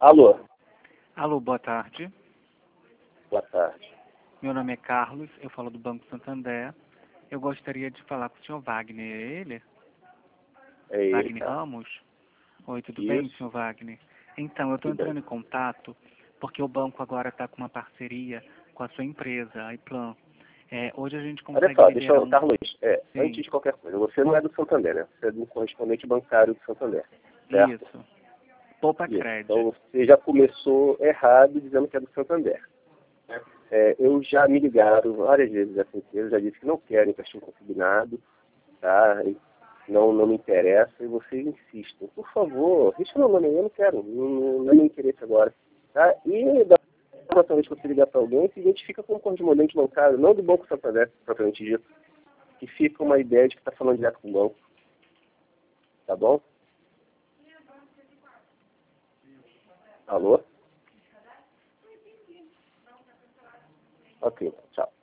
Alô, Alô, boa tarde. boa tarde. Meu nome é Carlos, eu falo do Banco Santander. Eu gostaria de falar com o senhor Wagner, é ele? É ele, Wagner cara. Ramos? Oi, tudo bem, Isso, senhor Wagner? Então, eu estou tudo bem. entrando em contato porque o banco agora está com uma parceria com a sua empresa, a iPlan. Hoje a gente Olha consegue só, deixa liberar eu, Carlos, Sim, antes de qualquer coisa, você não é do Santander, né? Você é do correspondente bancário do Santander, certo? isso. Poupa Isso. Crédito. Então você já começou errado dizendo que é do Santander. Eu já me ligaram várias vezes essa empresa, já disse que não querem empréstimo consignado, tá? E não me interessa, e vocês insistem. Por favor, deixa meu nome aí, eu não quero, não é meu interesse agora. Tá? E da próxima vez que você ligar para alguém, se identifica como correspondente bancário, não do Banco Santander, propriamente dito, que fica uma ideia de que está falando direto com o banco. Tá bom? Alô? Ok, tchau.